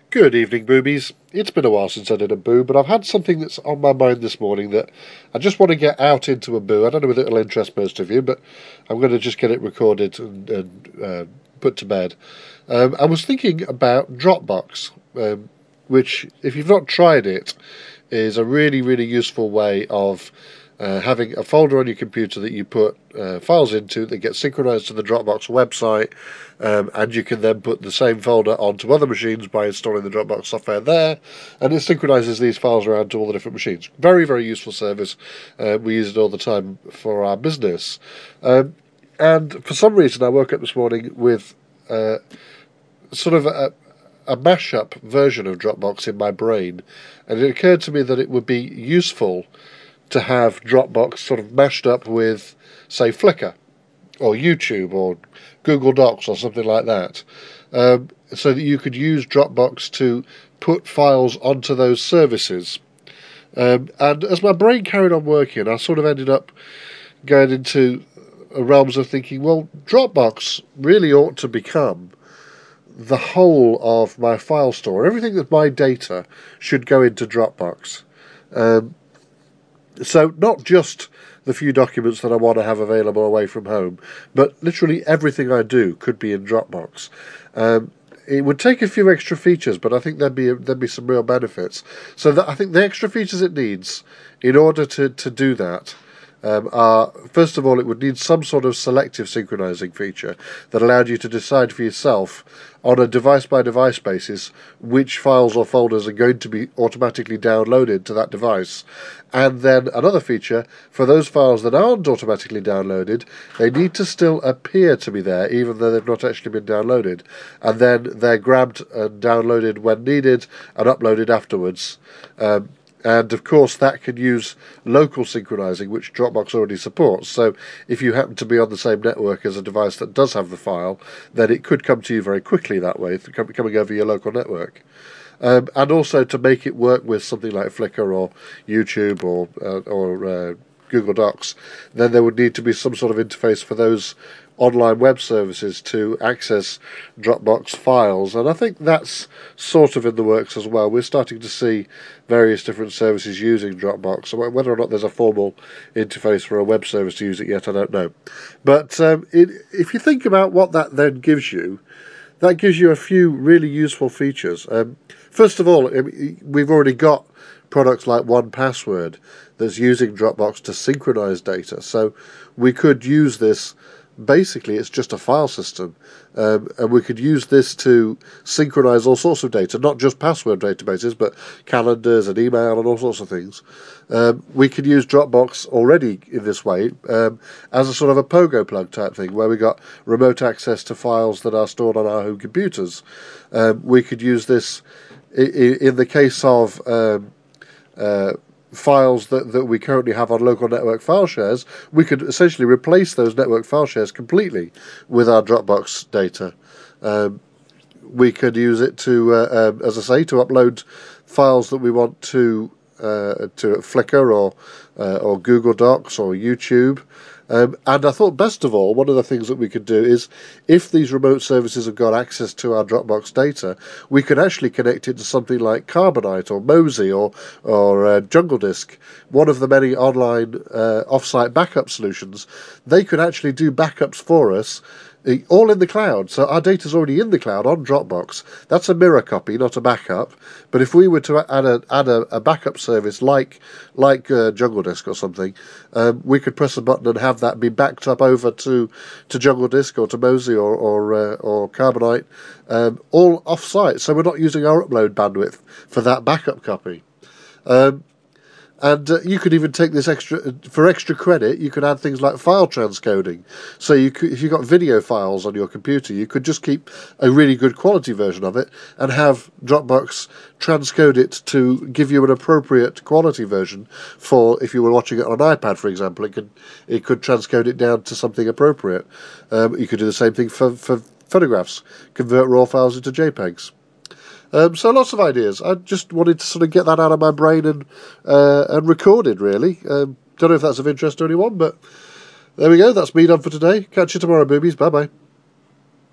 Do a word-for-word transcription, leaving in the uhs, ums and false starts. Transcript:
Good evening, boobies. It's been a while since I did a boo, but I've had something that's on my mind this morning that I just want to get out into a boo. I don't know whether it'll interest most of you, but I'm going to just get it recorded and, and uh, put to bed. Um, I was thinking about Dropbox, um, which, if you've not tried it, is a really, really useful way of Uh, having a folder on your computer that you put uh, files into that get synchronized to the Dropbox website, um, and you can then put the same folder onto other machines by installing the Dropbox software there, and it synchronizes these files around to all the different machines. Very, very useful service. Uh, we use it all the time for our business. Um, and for some reason, I woke up this morning with uh, sort of a, a mashup version of Dropbox in my brain, and it occurred to me that it would be useful to have Dropbox sort of mashed up with, say, Flickr, or YouTube, or Google Docs, or something like that, um, so that you could use Dropbox to put files onto those services. Um, and as my brain carried on working, I sort of ended up going into realms of thinking, well, Dropbox really ought to become the whole of my file store. Everything that's my data should go into Dropbox. Um, So not just the few documents that I want to have available away from home, but literally everything I do could be in Dropbox. Um, it would take a few extra features, but I think there'd be a, there'd be some real benefits. So that I think the extra features it needs in order to, to do that um, are, first of all, it would need some sort of selective synchronizing feature that allowed you to decide for yourself on a device-by-device basis which files or folders are going to be automatically downloaded to that device. And then another feature, for those files that aren't automatically downloaded, they need to still appear to be there, even though they've not actually been downloaded. And then they're grabbed and downloaded when needed and uploaded afterwards. Um, And, of course, that can use local synchronizing, which Dropbox already supports. So if you happen to be on the same network as a device that does have the file, then it could come to you very quickly that way, coming over your local network. Um, and also to make it work with something like Flickr or YouTube or, uh, or uh, Google Docs, then there would need to be some sort of interface for those online web services to access Dropbox files, and I think that's sort of in the works as well. We're starting to see various different services using Dropbox. Whether or not there's a formal interface for a web service to use it yet, I don't know. But um, it, if you think about what that then gives you, that gives you a few really useful features. Um, first of all, we've already got products like one Password that's using Dropbox to synchronize data, so we could use this. Basically, it's just a file system, um, and we could use this to synchronize all sorts of data, not just password databases, but calendars and email and all sorts of things. Um, we could use Dropbox already in this way um, as a sort of a pogo plug type thing, where we got remote access to files that are stored on our home computers. Um, we could use this in, in the case of um, uh, files that, that we currently have on local network file shares. We could essentially replace those network file shares completely with our Dropbox data. Um, we could use it to, uh, um, as I say, to upload files that we want to uh, to Flickr or uh, or Google Docs or YouTube. Um, and I thought, best of all, one of the things that we could do is, if these remote services have got access to our Dropbox data, we could actually connect it to something like Carbonite or Mozy or or uh, Jungle Disk, one of the many online uh, off-site backup solutions. They could actually do backups for us, all in the cloud. So our data's already in the cloud on Dropbox. That's a mirror copy, not a backup. But if we were to add a add a, a backup service like like uh, Jungle Disk or something, um, we could press a button and have that be backed up over to, to Jungle Disk or to Mozy or or, uh, or Carbonite, um, all off-site. So we're not using our upload bandwidth for that backup copy. Um, And uh, you could even take this extra, for extra credit, you could add things like file transcoding. So you could, if you've got video files on your computer, you could just keep a really good quality version of it and have Dropbox transcode it to give you an appropriate quality version for, if you were watching it on an iPad, for example, it could it could transcode it down to something appropriate. Um, you could do the same thing for, for photographs, convert raw files into JPEGs. Um, so lots of ideas. I just wanted to sort of get that out of my brain and uh, and record it, really. Um, don't know if that's of interest to anyone, but there we go. That's me done for today. Catch you tomorrow, boobies. Bye-bye.